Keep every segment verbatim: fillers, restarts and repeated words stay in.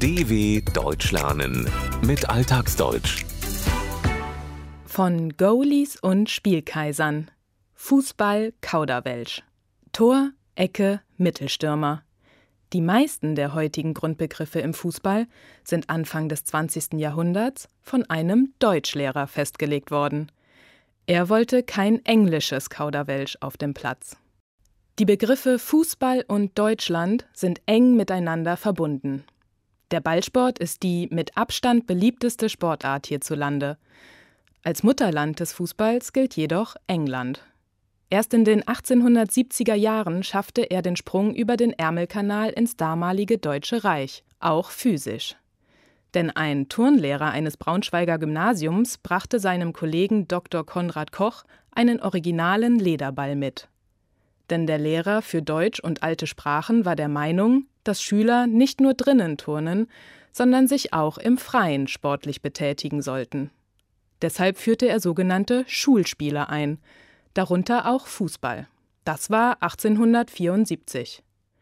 D W Deutsch lernen mit Alltagsdeutsch. Von Goalies und Spielkaisern. Fußball, Kauderwelsch. Tor, Ecke, Mittelstürmer. Die meisten der heutigen Grundbegriffe im Fußball sind Anfang des zwanzigsten Jahrhunderts von einem Deutschlehrer festgelegt worden. Er wollte kein englisches Kauderwelsch auf dem Platz. Die Begriffe Fußball und Deutschland sind eng miteinander verbunden. Der Ballsport ist die mit Abstand beliebteste Sportart hierzulande. Als Mutterland des Fußballs gilt jedoch England. Erst in den achtzehnhundertsiebziger Jahren schaffte er den Sprung über den Ärmelkanal ins damalige Deutsche Reich, auch physisch. Denn ein Turnlehrer eines Braunschweiger Gymnasiums brachte seinem Kollegen Doktor Konrad Koch einen originalen Lederball mit. Denn der Lehrer für Deutsch und alte Sprachen war der Meinung, dass Schüler nicht nur drinnen turnen, sondern sich auch im Freien sportlich betätigen sollten. Deshalb führte er sogenannte Schulspiele ein, darunter auch Fußball. Das war achtzehnhundertvierundsiebzig.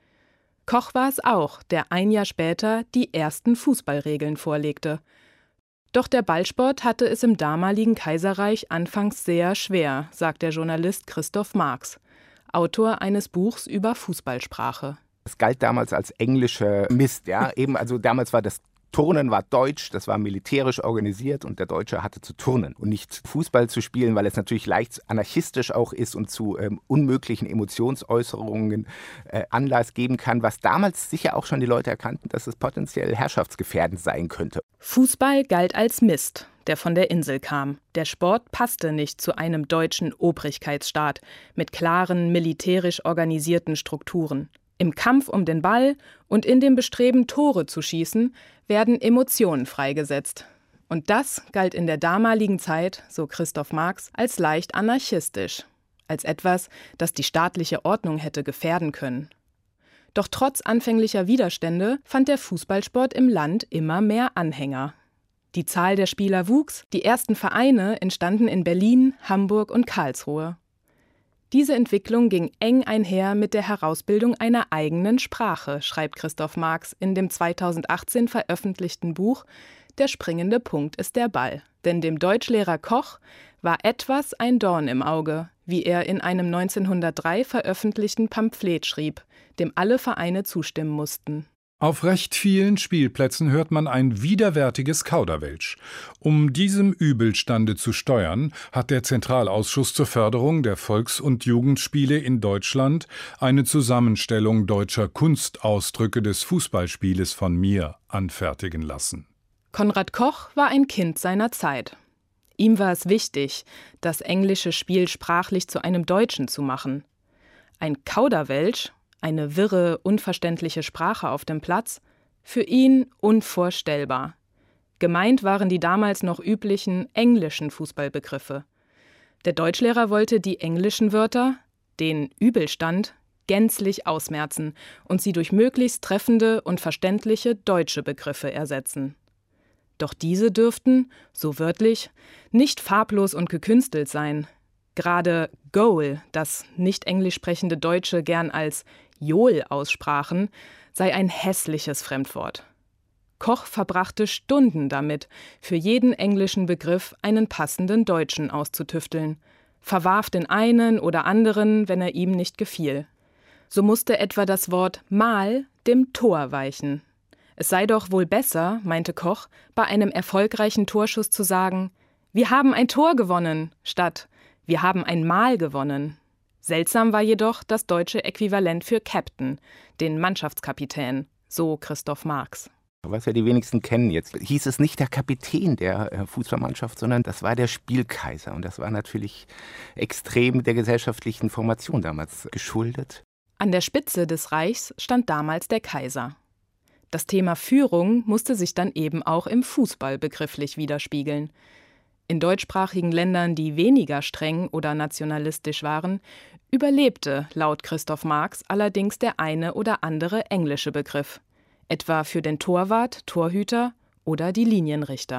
Koch war es auch, der ein Jahr später die ersten Fußballregeln vorlegte. Doch der Ballsport hatte es im damaligen Kaiserreich anfangs sehr schwer, sagt der Journalist Christoph Marx, Autor eines Buchs über Fußballsprache. Es galt damals als englischer Mist, ja. Eben, also damals war das Turnen war deutsch, das war militärisch organisiert und der Deutsche hatte zu turnen und nicht Fußball zu spielen, weil es natürlich leicht anarchistisch auch ist und zu ähm, unmöglichen Emotionsäußerungen äh, Anlass geben kann, was damals sicher auch schon die Leute erkannten, dass es potenziell herrschaftsgefährdend sein könnte. Fußball galt als Mist, der von der Insel kam. Der Sport passte nicht zu einem deutschen Obrigkeitsstaat mit klaren, militärisch organisierten Strukturen. Im Kampf um den Ball und in dem Bestreben, Tore zu schießen, werden Emotionen freigesetzt. Und das galt in der damaligen Zeit, so Christoph Marx, als leicht anarchistisch, als etwas, das die staatliche Ordnung hätte gefährden können. Doch trotz anfänglicher Widerstände fand der Fußballsport im Land immer mehr Anhänger. Die Zahl der Spieler wuchs, die ersten Vereine entstanden in Berlin, Hamburg und Karlsruhe. Diese Entwicklung ging eng einher mit der Herausbildung einer eigenen Sprache, schreibt Christoph Marx in dem zweitausendachtzehn veröffentlichten Buch Der springende Punkt ist der Ball. Denn dem Deutschlehrer Koch war etwas ein Dorn im Auge, wie er in einem neunzehnhundertdrei veröffentlichten Pamphlet schrieb, dem alle Vereine zustimmen mussten. Auf recht vielen Spielplätzen hört man ein widerwärtiges Kauderwelsch. Um diesem Übelstande zu steuern, hat der Zentralausschuss zur Förderung der Volks- und Jugendspiele in Deutschland eine Zusammenstellung deutscher Kunstausdrücke des Fußballspieles von mir anfertigen lassen. Konrad Koch war ein Kind seiner Zeit. Ihm war es wichtig, das englische Spiel sprachlich zu einem deutschen zu machen. Ein Kauderwelsch, eine wirre, unverständliche Sprache auf dem Platz, für ihn unvorstellbar. Gemeint waren die damals noch üblichen englischen Fußballbegriffe. Der Deutschlehrer wollte die englischen Wörter, den Übelstand, gänzlich ausmerzen und sie durch möglichst treffende und verständliche deutsche Begriffe ersetzen. Doch diese dürften, so wörtlich, nicht farblos und gekünstelt sein. Gerade Goal, das nicht englisch sprechende Deutsche gern als Johl aussprachen, sei ein hässliches Fremdwort. Koch verbrachte Stunden damit, für jeden englischen Begriff einen passenden deutschen auszutüfteln, verwarf den einen oder anderen, wenn er ihm nicht gefiel. So musste etwa das Wort Mal dem Tor weichen. Es sei doch wohl besser, meinte Koch, bei einem erfolgreichen Torschuss zu sagen, wir haben ein Tor gewonnen, statt wir haben ein Mal gewonnen. Seltsam war jedoch das deutsche Äquivalent für Captain, den Mannschaftskapitän, so Christoph Marx. Was ja die wenigsten kennen jetzt, hieß es nicht der Kapitän der Fußballmannschaft, sondern das war der Spielkaiser. Und das war natürlich extrem der gesellschaftlichen Formation damals geschuldet. An der Spitze des Reichs stand damals der Kaiser. Das Thema Führung musste sich dann eben auch im Fußball begrifflich widerspiegeln. In deutschsprachigen Ländern, die weniger streng oder nationalistisch waren, überlebte laut Christoph Marx allerdings der eine oder andere englische Begriff, etwa für den Torwart, Torhüter oder die Linienrichter.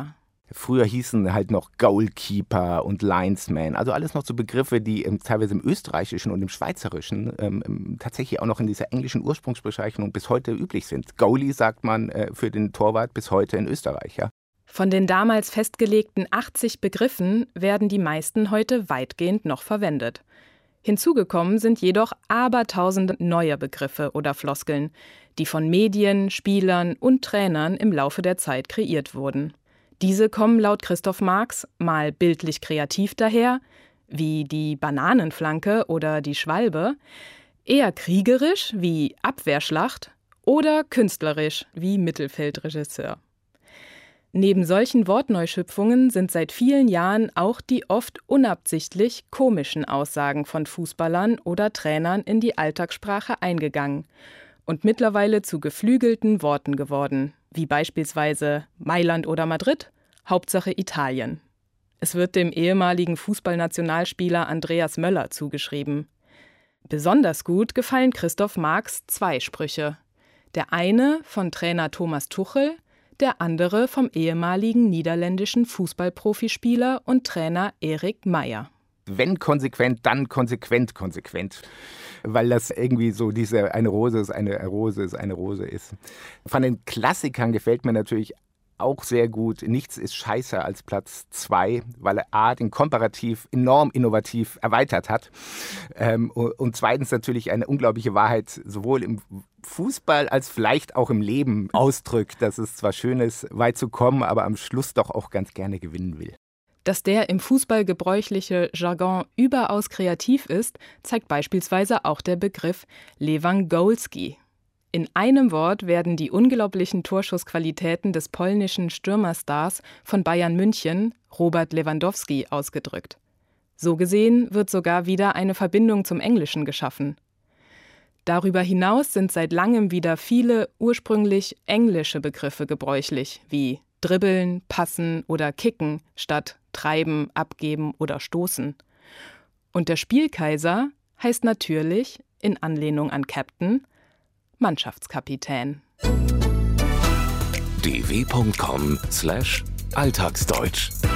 Früher hießen halt noch Goalkeeper und Linesman, also alles noch so Begriffe, die ähm, teilweise im Österreichischen und im Schweizerischen ähm, tatsächlich auch noch in dieser englischen Ursprungsbezeichnung bis heute üblich sind. Goalie sagt man äh, für den Torwart bis heute in Österreich, ja. Von den damals festgelegten achtzig Begriffen werden die meisten heute weitgehend noch verwendet. Hinzugekommen sind jedoch abertausende neue Begriffe oder Floskeln, die von Medien, Spielern und Trainern im Laufe der Zeit kreiert wurden. Diese kommen laut Christoph Marx mal bildlich kreativ daher, wie die Bananenflanke oder die Schwalbe, eher kriegerisch wie Abwehrschlacht oder künstlerisch wie Mittelfeldregisseur. Neben solchen Wortneuschöpfungen sind seit vielen Jahren auch die oft unabsichtlich komischen Aussagen von Fußballern oder Trainern in die Alltagssprache eingegangen und mittlerweile zu geflügelten Worten geworden, wie beispielsweise Mailand oder Madrid, Hauptsache Italien. Es wird dem ehemaligen Fußballnationalspieler Andreas Möller zugeschrieben. Besonders gut gefallen Christoph Marx zwei Sprüche. Der eine von Trainer Thomas Tuchel, der andere vom ehemaligen niederländischen Fußballprofispieler und Trainer Erik Meyer. Wenn konsequent, dann konsequent konsequent. Weil das irgendwie so diese eine Rose ist, eine Rose ist, eine Rose ist. Von den Klassikern gefällt mir natürlich auch sehr gut. Nichts ist scheißer als Platz zwei, weil er A, den Komparativ enorm innovativ erweitert hat. Ähm, und zweitens natürlich eine unglaubliche Wahrheit sowohl im Fußball als vielleicht auch im Leben ausdrückt, dass es zwar schön ist, weit zu kommen, aber am Schluss doch auch ganz gerne gewinnen will. Dass der im Fußball gebräuchliche Jargon überaus kreativ ist, zeigt beispielsweise auch der Begriff Lewandowski. In einem Wort werden die unglaublichen Torschussqualitäten des polnischen Stürmerstars von Bayern München, Robert Lewandowski, ausgedrückt. So gesehen wird sogar wieder eine Verbindung zum Englischen geschaffen. Darüber hinaus sind seit langem wieder viele ursprünglich englische Begriffe gebräuchlich, wie dribbeln, passen oder kicken statt treiben, abgeben oder stoßen. Und der Spielkaiser heißt natürlich, in Anlehnung an Captain, Mannschaftskapitän. d w punkt com slash alltagsdeutsch